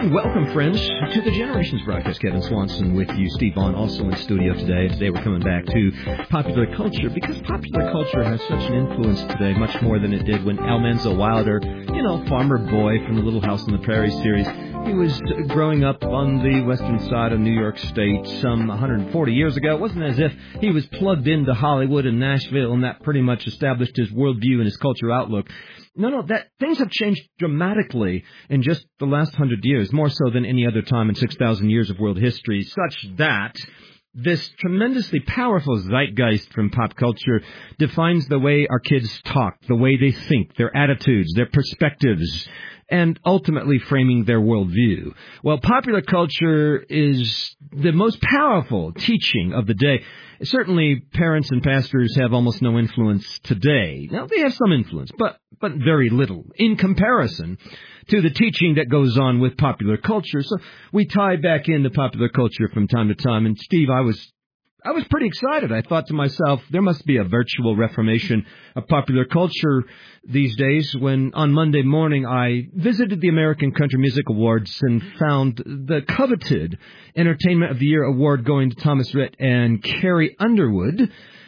And welcome, friends, to the Generations broadcast. Kevin Swanson with you. Steve Vaughn also in studio today. Today we're coming back to popular culture because popular culture has such an influence today, much more than it did when Almanzo Wilder, farmer boy from the Little House on the Prairie series, he was growing up on the western side of New York State some 140 years ago. It wasn't as if he was plugged into Hollywood and Nashville and that pretty much established his worldview and his culture outlook. No, that things have changed dramatically in just the last 100 years, more so than any other time in 6,000 years of world history, such that this tremendously powerful zeitgeist from pop culture defines the way our kids talk, the way they think, their attitudes, their perspectives, and ultimately framing their worldview. Well, popular culture is the most powerful teaching of the day. Certainly, parents and pastors have almost no influence today. Now, they have some influence, but very little in comparison to the teaching that goes on with popular culture. So we tie back into popular culture from time to time. And Steve, I was pretty excited. I thought to myself, there must be a virtual reformation of popular culture these days when on Monday morning I visited the American Country Music Awards and found the coveted Entertainment of the Year award going to Thomas Rhett and Carrie Underwood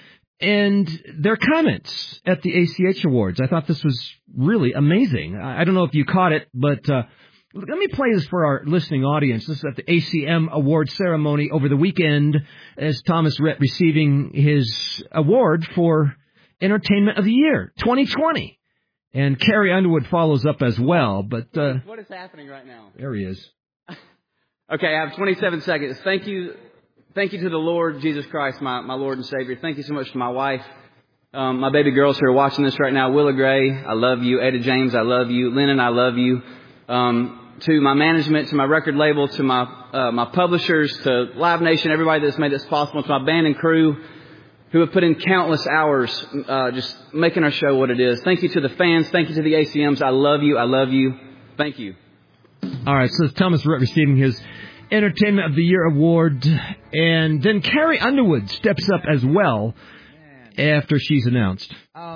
and their comments at the ACH Awards. I thought this was really amazing. I don't know if you caught it, but let me play this for our listening audience. This is at the ACM Award ceremony over the weekend as Thomas Rhett receiving his award for Entertainment of the Year 2020. And Carrie Underwood follows up as well. But what is happening right now? There he is. Okay, I have 27 seconds. Thank you to the Lord Jesus Christ, my Lord and Savior. Thank you so much to my wife, my baby girls who are watching this right now. Willa Gray, I love you. Ada James, I love you. Lennon, I love you. To my management, to my record label, to my publishers, to Live Nation, everybody that's made this possible, to my band and crew who have put in countless hours just making our show what it is. Thank you to the fans. Thank you to the ACMs. I love you. I love you. Thank you. All right, so Thomas Rhett receiving his Entertainment of the Year award, and then Carrie Underwood steps up as well after she's announced.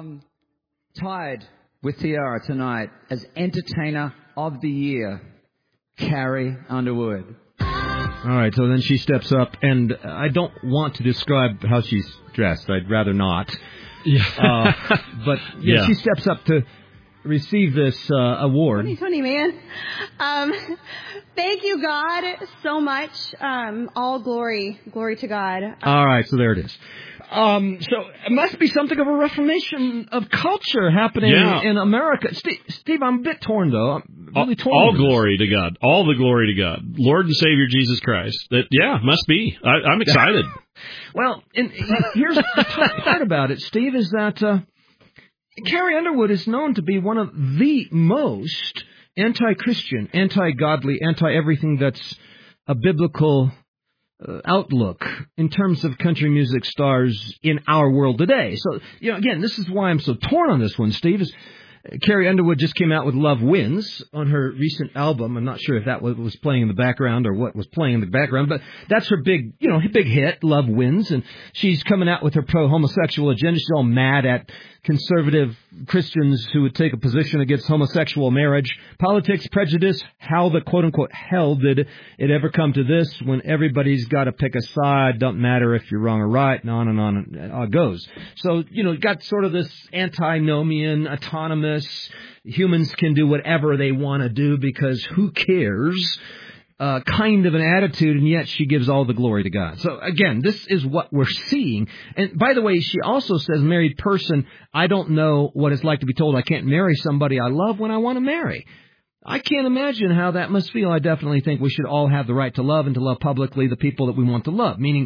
Tied with Tiara tonight as Entertainer of the Year, Carrie Underwood. All right, so then she steps up, and I don't want to describe how she's dressed. I'd rather not. Yeah. But she steps up to receive this award. 2020, man. Thank you, God, so much. All glory to God. All right, so there it is. So it must be something of a reformation of culture happening in America. Steve, I'm a bit torn, though. I'm really torn. All glory to God. All the glory to God. Lord and Savior Jesus Christ. Must be. I'm excited. Well, and here's the tough part about it, Steve, is that Carrie Underwood is known to be one of the most anti-Christian, anti-godly, anti-everything that's a biblical outlook in terms of country music stars in our world today. So, again, this is why I'm so torn on this one, Steve, is Carrie Underwood just came out with Love Wins on her recent album. I'm not sure if that was playing in the background or what was playing in the background, but that's her big hit, Love Wins. And she's coming out with her pro-homosexual agenda. She's all mad at conservative Christians who would take a position against homosexual marriage. Politics, prejudice, how the quote-unquote hell did it ever come to this when everybody's got to pick a side, don't matter if you're wrong or right, and on it goes. So, got sort of this antinomian, autonomous, humans can do whatever they want to do because who cares kind of an attitude, and yet she gives all the glory to God. So, again, this is what we're seeing. And, by the way, she also says, married person, I don't know what it's like to be told I can't marry somebody I love when I want to marry. I can't imagine how that must feel. I definitely think we should all have the right to love and to love publicly the people that we want to love, meaning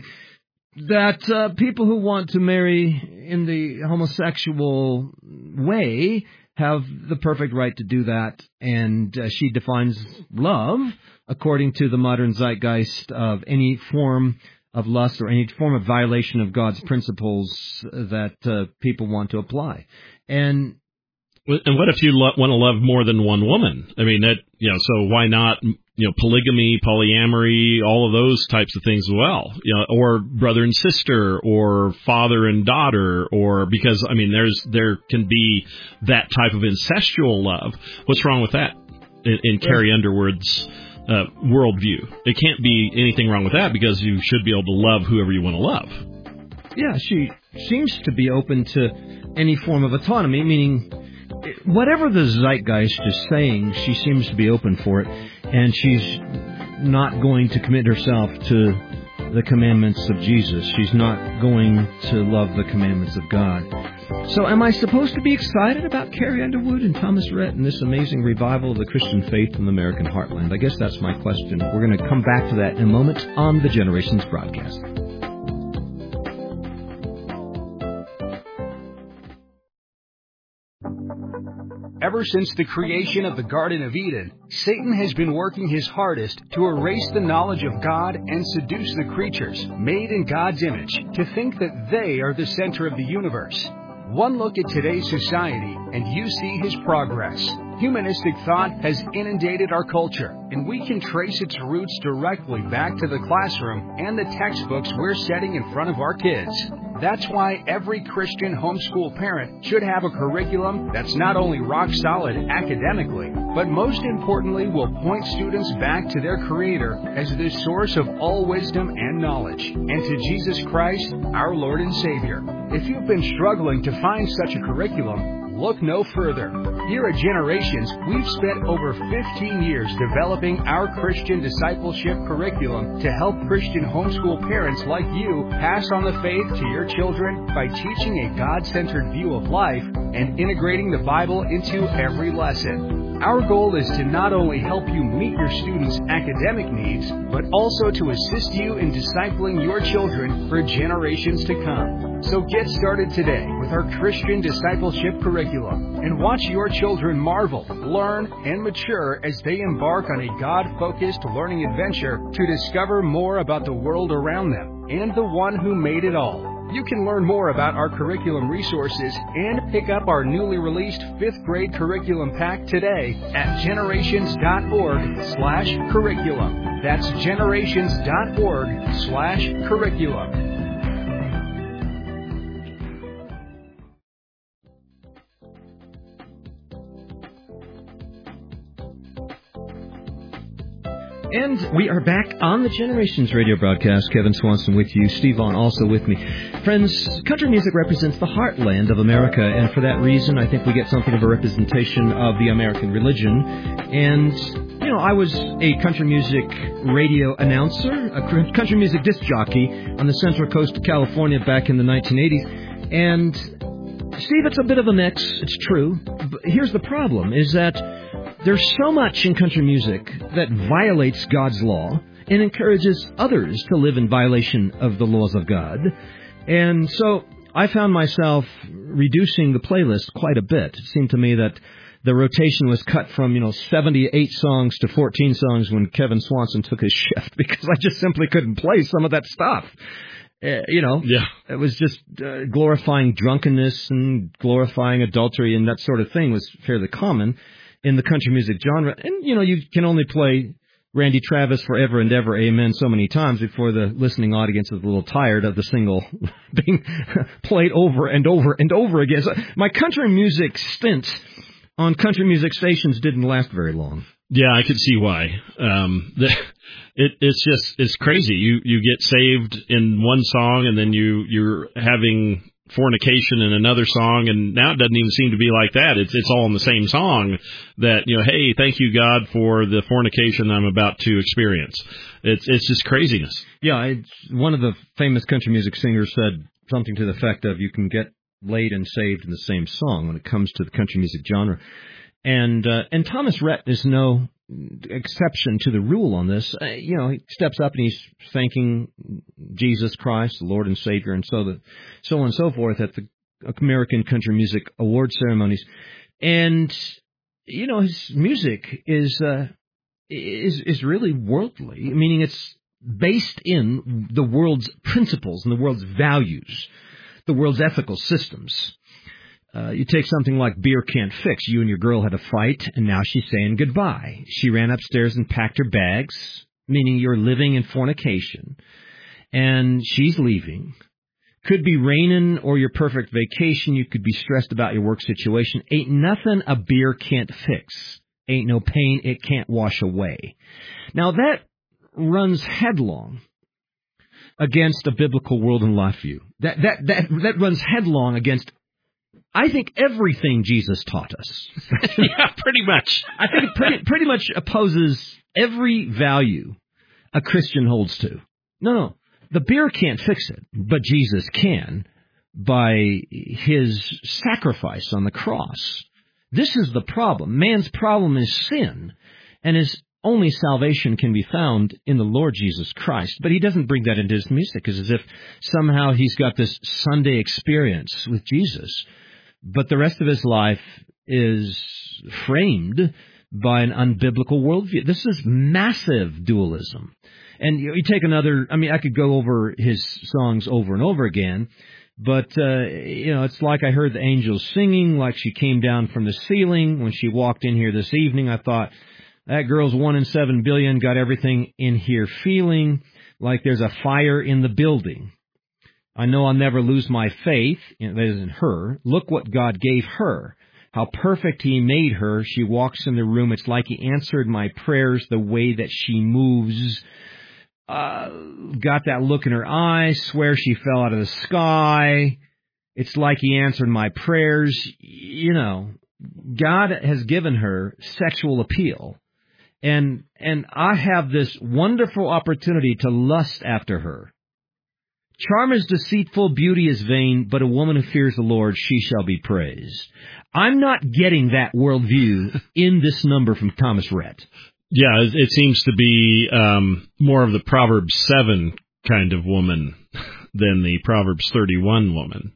that people who want to marry in the homosexual way have the perfect right to do that, and she defines love according to the modern zeitgeist of any form of lust or any form of violation of God's principles that people want to apply. And what if you want to love more than one woman? I mean, so why not, polygamy, polyamory, all of those types of things as well, or brother and sister, or father and daughter, or because, there can be that type of incestual love. What's wrong with that in Carrie Underwood's worldview. It can't be anything wrong with that because you should be able to love whoever you want to love. Yeah, she seems to be open to any form of autonomy, meaning whatever the zeitgeist is saying, she seems to be open for it, and she's not going to commit herself to the commandments of Jesus. She's not going to love the commandments of God. So am I supposed to be excited about Carrie Underwood and Thomas Rhett and this amazing revival of the Christian faith in the American heartland? I guess that's my question. We're going to come back to that in a moment on the Generations broadcast. Ever since the creation of the Garden of Eden, Satan has been working his hardest to erase the knowledge of God and seduce the creatures, made in God's image, to think that they are the center of the universe. One look at today's society, and you see his progress. Humanistic thought has inundated our culture, and we can trace its roots directly back to the classroom and the textbooks we're setting in front of our kids. That's why every Christian homeschool parent should have a curriculum that's not only rock solid academically, but most importantly will point students back to their Creator as the source of all wisdom and knowledge, and to Jesus Christ, our Lord and Savior. If you've been struggling to find such a curriculum, look no further. Here at Generations, we've spent over 15 years developing our Christian discipleship curriculum to help Christian homeschool parents like you pass on the faith to your children by teaching a God-centered view of life and integrating the Bible into every lesson. Our goal is to not only help you meet your students' academic needs, but also to assist you in discipling your children for generations to come. So get started today with our Christian discipleship curriculum and watch your children marvel, learn, and mature as they embark on a God-focused learning adventure to discover more about the world around them and the one who made it all. You can learn more about our curriculum resources and pick up our newly released 5th grade curriculum pack today at generations.org/curriculum. That's generations.org/curriculum. And we are back on the Generations radio broadcast. Kevin Swanson with you. Steve Vaughn also with me. Friends, country music represents the heartland of America, and for that reason, I think we get something of a representation of the American religion. And, you know, I was a country music radio announcer, a country music disc jockey on the Central Coast of California back in the 1980s. And, Steve, it's a bit of a mix. It's true. But here's the problem, is that there's so much in country music that violates God's law and encourages others to live in violation of the laws of God. And so I found myself reducing the playlist quite a bit. It seemed to me that the rotation was cut from, 78 songs to 14 songs when Kevin Swanson took his shift because I just simply couldn't play some of that stuff. It was just glorifying drunkenness and glorifying adultery and that sort of thing was fairly common in the country music genre. And, you can only play Randy Travis Forever and Ever, Amen so many times before the listening audience is a little tired of the single being played over and over and over again. So my country music stint on country music stations didn't last very long. Yeah, I could see why. It's crazy. You get saved in one song and then you're having fornication in another song, and now it doesn't even seem to be like that. It's all in the same song that, hey, thank you, God, for the fornication I'm about to experience. It's just craziness. Yeah, one of the famous country music singers said something to the effect of you can get laid and saved in the same song when it comes to the country music genre. And Thomas Rhett is no exception to the rule on this. He steps up and he's thanking Jesus Christ, the Lord and Savior, and so on and so forth at the American Country Music Award ceremonies. And his music is really worldly, meaning it's based in the world's principles and the world's values, the world's ethical systems. You take something like Beer Can't Fix. You and your girl had a fight, and now she's saying goodbye. She ran upstairs and packed her bags, meaning you're living in fornication, and she's leaving. Could be raining or your perfect vacation. You could be stressed about your work situation. Ain't nothing a beer can't fix. ain't no pain it can't wash away. Now that runs headlong against a biblical world and life view. That runs headlong against, I think, everything Jesus taught us. Yeah, pretty much. I think it pretty much opposes every value a Christian holds to. No, the beer can't fix it, but Jesus can by his sacrifice on the cross. This is the problem. Man's problem is sin, and his only salvation can be found in the Lord Jesus Christ. But he doesn't bring that into his music. It's as if somehow he's got this Sunday experience with Jesus, but the rest of his life is framed by an unbiblical worldview. This is massive dualism. And you take another, I could go over his songs over and over again, but, it's like I heard the angels singing, like she came down from the ceiling. When she walked in here this evening, I thought, that girl's 1 in 7 billion, got everything in here feeling like there's a fire in the building. I know I'll never lose my faith, that isn't her. Look what God gave her. How perfect he made her. She walks in the room. It's like he answered my prayers the way that she moves. Got that look in her eyes, swear she fell out of the sky. It's like he answered my prayers. God has given her sexual appeal. And I have this wonderful opportunity to lust after her. Charm is deceitful, beauty is vain, but a woman who fears the Lord, she shall be praised. I'm not getting that worldview in this number from Thomas Rhett. Yeah, it seems to be more of the Proverbs 7 kind of woman than the Proverbs 31 woman.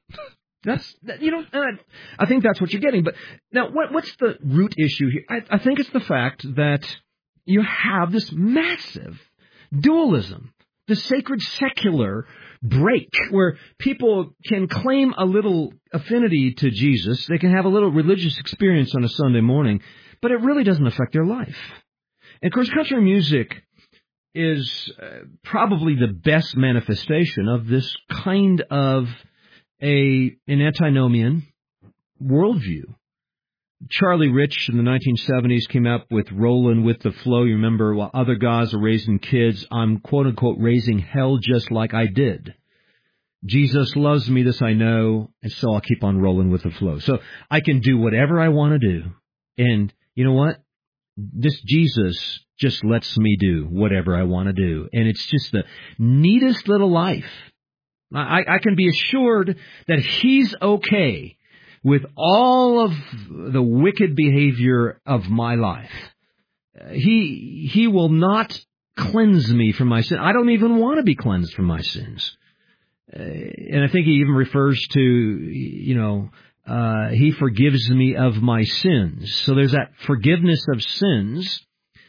I think that's what you're getting. But now, what's the root issue here? I think it's the fact that you have this massive dualism, the sacred secular break, where people can claim a little affinity to Jesus, they can have a little religious experience on a Sunday morning, but it really doesn't affect their life. And of course, country music is probably the best manifestation of this kind of an antinomian worldview. Charlie Rich in the 1970s came up with Rollin' with the Flow. You remember, while other guys are raising kids, I'm quote-unquote raising hell just like I did. Jesus loves me, this I know, and so I'll keep on rolling with the flow. So I can do whatever I want to do. And you know what? This Jesus just lets me do whatever I want to do. And it's just the neatest little life. I can be assured that he's okay with all of the wicked behavior of my life. He will not cleanse me from my sin. I don't even want to be cleansed from my sins. And I think he even refers to, he forgives me of my sins. So there's that forgiveness of sins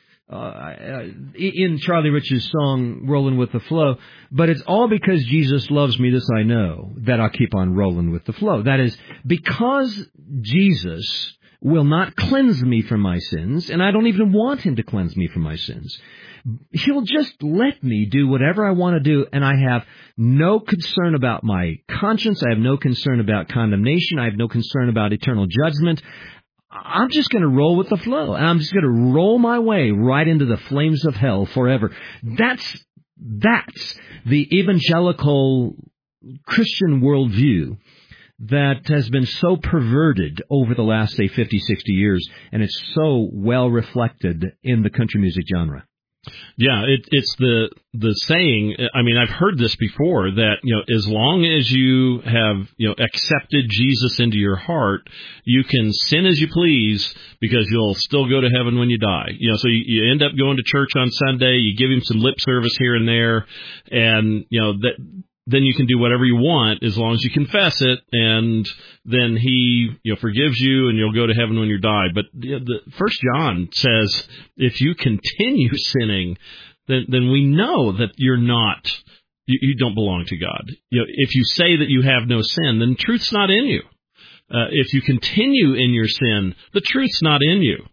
in Charlie Rich's song, Rollin' with the Flow. But it's all because Jesus loves me, this I know, that I'll keep on rolling with the flow. That is, because Jesus will not cleanse me from my sins, and I don't even want him to cleanse me from my sins. He'll just let me do whatever I want to do, and I have no concern about my conscience. I have no concern about condemnation. I have no concern about eternal judgment. I'm just going to roll with the flow, and I'm just going to roll my way right into the flames of hell forever. That's the evangelical Christian worldview that has been so perverted over the last, say, 50, 60 years, and it's so well reflected in the country music genre. Yeah, it's the saying. I mean, I've heard this before that, as long as you have, accepted Jesus into your heart, you can sin as you please because you'll still go to heaven when you die. So you end up going to church on Sunday, you give him some lip service here and there, and, then you can do whatever you want as long as you confess it, and then he forgives you, and you'll go to heaven when you die. But the 1 John says if you continue sinning, then we know that you're not, you don't belong to God. If you say that you have no sin, then truth's not in you. If you continue in your sin, the truth's not in you.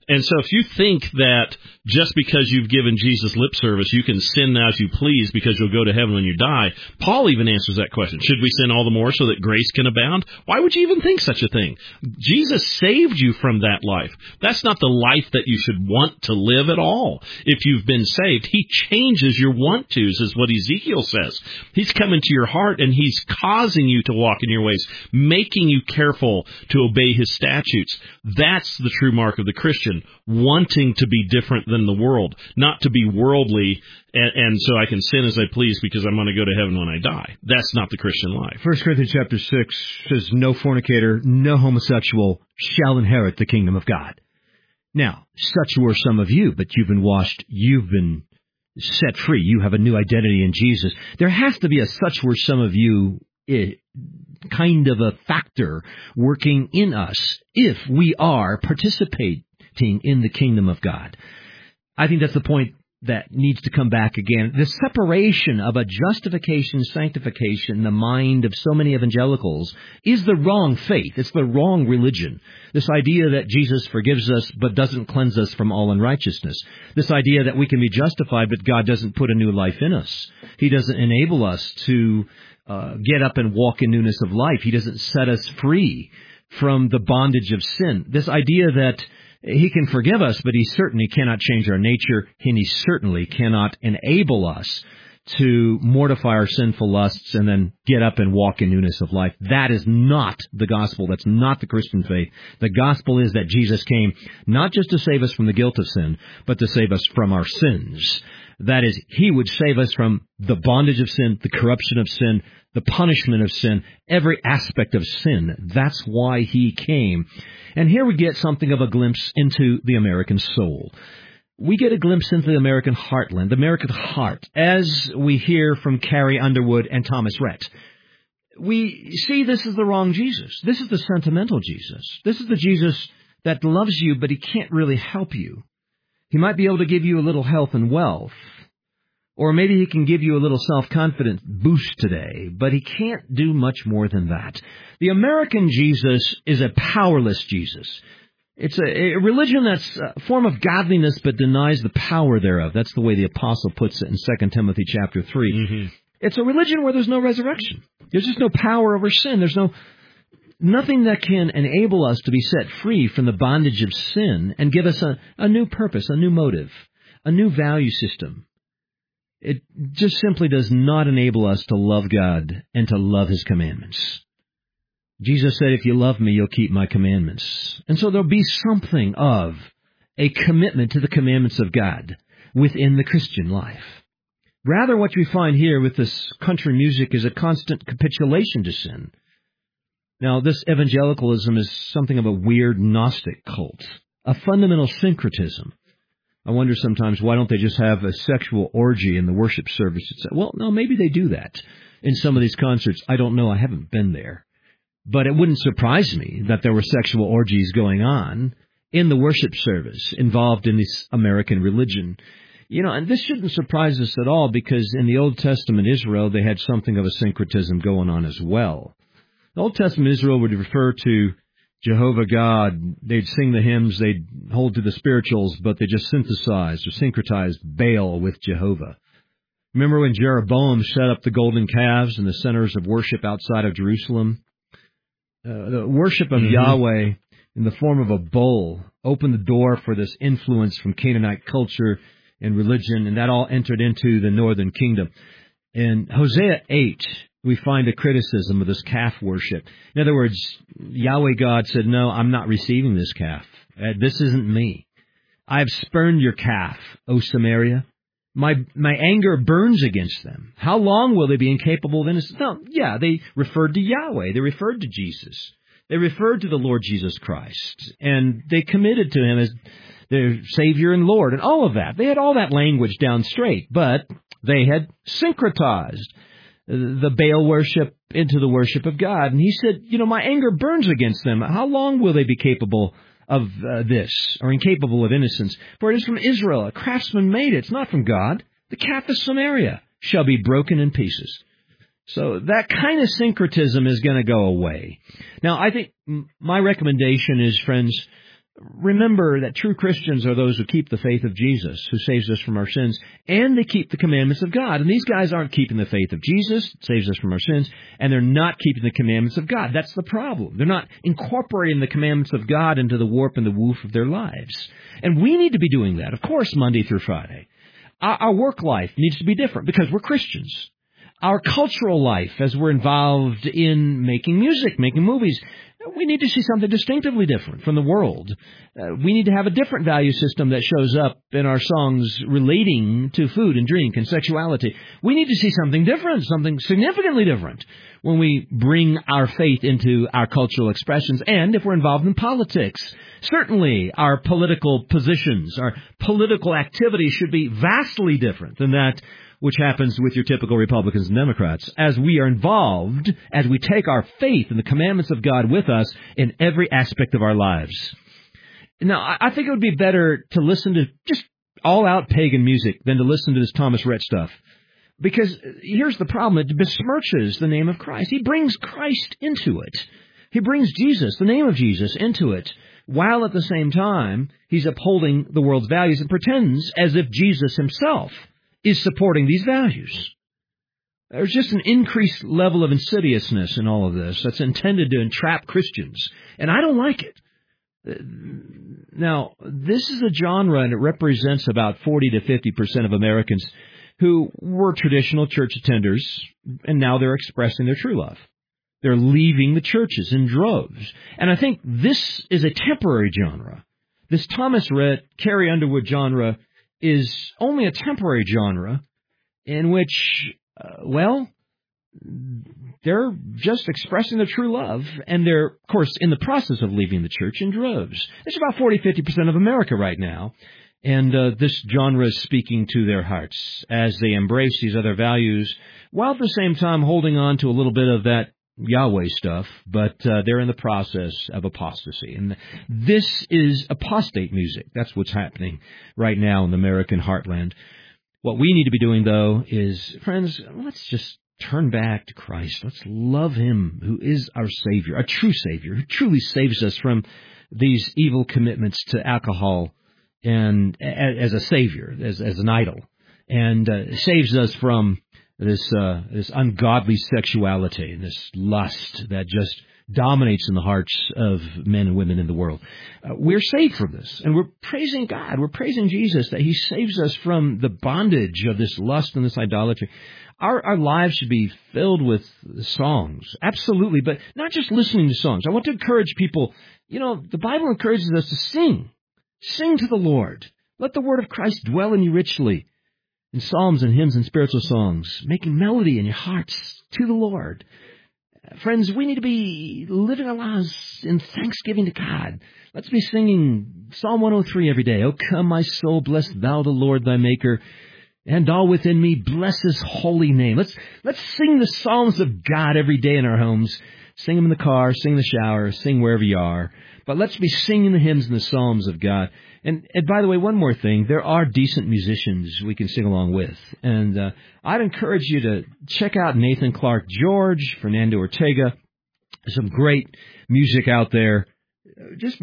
And so if you think that just because you've given Jesus lip service, you can sin as you please because you'll go to heaven when you die, Paul even answers that question. Should we sin all the more so that grace can abound? Why would you even think such a thing? Jesus saved you from that life. That's not the life that you should want to live at all. If you've been saved, he changes your want-tos, is what Ezekiel says. He's come into your heart and he's causing you to walk in your ways, making you careful to obey his statutes. That's the true mark of the Christian. Wanting to be different than the world, not to be worldly, and so I can sin as I please because I'm going to go to heaven when I die. That's not the Christian life. 1 Corinthians chapter 6 says, no fornicator, no homosexual shall inherit the kingdom of God. Now, such were some of you, but you've been washed, you've been set free, you have a new identity in Jesus. There has to be a such were some of you kind of a factor working in us if we are participating in the kingdom of God. I think that's the point that needs to come back again. The separation of a justification, sanctification in the mind of so many evangelicals is the wrong faith. It's the wrong religion. This idea that Jesus forgives us but doesn't cleanse us from all unrighteousness. This idea that we can be justified but God doesn't put a new life in us. He doesn't enable us to get up and walk in newness of life. He doesn't set us free from the bondage of sin. This idea that he can forgive us, but he certainly cannot change our nature, and he certainly cannot enable us to mortify our sinful lusts and then get up and walk in newness of life. That is not the gospel. That's not the Christian faith. The gospel is that Jesus came not just to save us from the guilt of sin, but to save us from our sins. That is, he would save us from the bondage of sin, the corruption of sin, the punishment of sin, every aspect of sin. That's why he came. And here we get something of a glimpse into the American soul. We get a glimpse into the American heartland, the American heart, as we hear from Carrie Underwood and Thomas Rhett. We see this is the wrong Jesus. This is the sentimental Jesus. This is the Jesus that loves you, but he can't really help you. He might be able to give you a little health and wealth, or maybe he can give you a little self-confidence boost today, but he can't do much more than that. The American Jesus is a powerless Jesus. It's a religion that's a form of godliness but denies the power thereof. That's the way the apostle puts it in 2 Timothy chapter 3. Mm-hmm. It's a religion where there's no resurrection. There's just no power over sin. There's nothing that can enable us to be set free from the bondage of sin and give us a new purpose, a new motive, a new value system. It just simply does not enable us to love God and to love his commandments. Jesus said, if you love me, you'll keep my commandments. And so there'll be something of a commitment to the commandments of God within the Christian life. Rather, what we find here with this country music is a constant capitulation to sin. Now, this evangelicalism is something of a weird Gnostic cult, a fundamental syncretism. I wonder sometimes, why don't they just have a sexual orgy in the worship service? Well, no, maybe they do that in some of these concerts. I don't know. I haven't been there. But it wouldn't surprise me that there were sexual orgies going on in the worship service involved in this American religion. You know, and this shouldn't surprise us at all because in the Old Testament Israel, they had something of a syncretism going on as well. The Old Testament Israel would refer to Jehovah God. They'd sing the hymns, they'd hold to the spirituals, but they just synthesized or syncretized Baal with Jehovah. Remember when Jeroboam set up the golden calves in the centers of worship outside of Jerusalem? The worship of Yahweh in the form of a bull opened the door for this influence from Canaanite culture and religion, and that all entered into the northern kingdom. In Hosea 8, we find a criticism of this calf worship. In other words, Yahweh God said, no, I'm not receiving this calf. This isn't me. I have spurned your calf, O Samaria. My anger burns against them. How long will they be incapable of innocence? No, yeah, they referred to Yahweh. They referred to Jesus. They referred to the Lord Jesus Christ. And they committed to him as their Savior and Lord and all of that. They had all that language down straight, but they had syncretized the Baal worship into the worship of God. And he said, my anger burns against them. How long will they be capable of this, or incapable of innocence? For it is from Israel, a craftsman made it. It's not from God. The calf of Samaria shall be broken in pieces. So that kind of syncretism is going to go away. Now, I think my recommendation is, friends, remember that true Christians are those who keep the faith of Jesus, who saves us from our sins, and they keep the commandments of God. And these guys aren't keeping the faith of Jesus, saves us from our sins, and they're not keeping the commandments of God. That's the problem. They're not incorporating the commandments of God into the warp and the woof of their lives. And we need to be doing that, of course, Monday through Friday. Our work life needs to be different because we're Christians. Our cultural life, as we're involved in making music, making movies, we need to see something distinctively different from the world. We need to have a different value system that shows up in our songs relating to food and drink and sexuality. We need to see something different, something significantly different when we bring our faith into our cultural expressions and if we're involved in politics. Certainly, our political positions, our political activity should be vastly different than that which happens with your typical Republicans and Democrats, as we are involved, as we take our faith and the commandments of God with us in every aspect of our lives. Now, I think it would be better to listen to just all-out pagan music than to listen to this Thomas Rhett stuff. Because here's the problem. It besmirches the name of Christ. He brings Christ into it. He brings Jesus, the name of Jesus, into it, while at the same time he's upholding the world's values and pretends as if Jesus himself is supporting these values. There's just an increased level of insidiousness in all of this that's intended to entrap Christians, and I don't like it. Now, this is a genre, and it represents about 40 to 50% of Americans who were traditional church attenders, and now they're expressing their true love. They're leaving the churches in droves. And I think this is a temporary genre. This Thomas Rhett, Carrie Underwood genre is only a temporary genre in which, they're just expressing their true love, and they're, of course, in the process of leaving the church in droves. It's about 40-50% of America right now, and this genre is speaking to their hearts as they embrace these other values, while at the same time holding on to a little bit of that Yahweh stuff, but they're in the process of apostasy. And this is apostate music. That's what's happening right now in the American heartland. What we need to be doing, though, is, friends, let's just turn back to Christ. Let's love Him, who is our Savior, a true Savior, who truly saves us from these evil commitments to alcohol and as a Savior, as an idol, and saves us from this ungodly sexuality and this lust that just dominates in the hearts of men and women in the world. We're saved from this, and we're praising God. We're praising Jesus that He saves us from the bondage of this lust and this idolatry. Our lives should be filled with songs, absolutely, but not just listening to songs. I want to encourage people, the Bible encourages us to sing. Sing to the Lord. Let the word of Christ dwell in you richly. In psalms and hymns and spiritual songs, making melody in your hearts to the Lord. Friends, we need to be living our lives in thanksgiving to God. Let's be singing Psalm 103 every day. Oh, come, my soul, bless thou the Lord thy Maker, and all within me bless His holy name. Let's sing the psalms of God every day in our homes. Sing them in the car, sing in the shower, sing wherever you are. But let's be singing the hymns and the psalms of God. And by the way, one more thing. There are decent musicians we can sing along with. And I'd encourage you to check out Nathan Clark George, Fernando Ortega. There's some great music out there. Just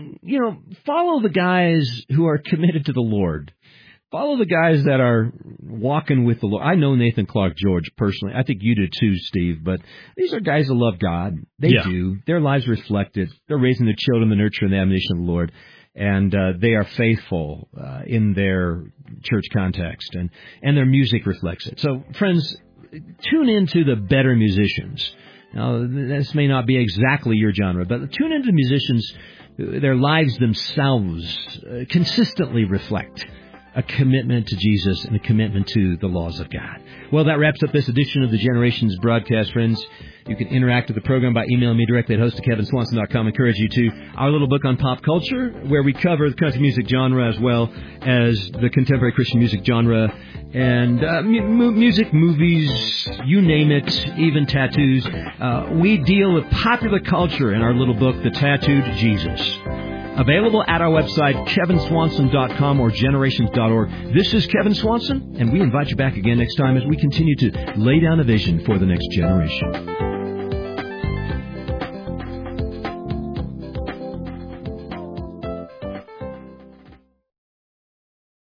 follow the guys who are committed to the Lord. Follow the guys that are walking with the Lord. I know Nathan Clark George personally. I think you do too, Steve. But these are guys that love God. They do. Their lives reflect it. They're raising their children, the nurture and the admonition of the Lord. And they are faithful in their church context. And their music reflects it. So, friends, tune into the better musicians. Now, this may not be exactly your genre, but tune into musicians. Their lives themselves consistently reflect a commitment to Jesus and a commitment to the laws of God. Well, that wraps up this edition of the Generations broadcast, friends. You can interact with the program by emailing me directly at host@kevinswanson.com. I encourage you to our little book on pop culture, where we cover the country music genre as well as the contemporary Christian music genre and music, movies, you name it, even tattoos. We deal with popular culture in our little book, The Tattooed Jesus. Available at our website, kevinswanson.com or generations.org. This is Kevin Swanson, and we invite you back again next time as we continue to lay down a vision for the next generation.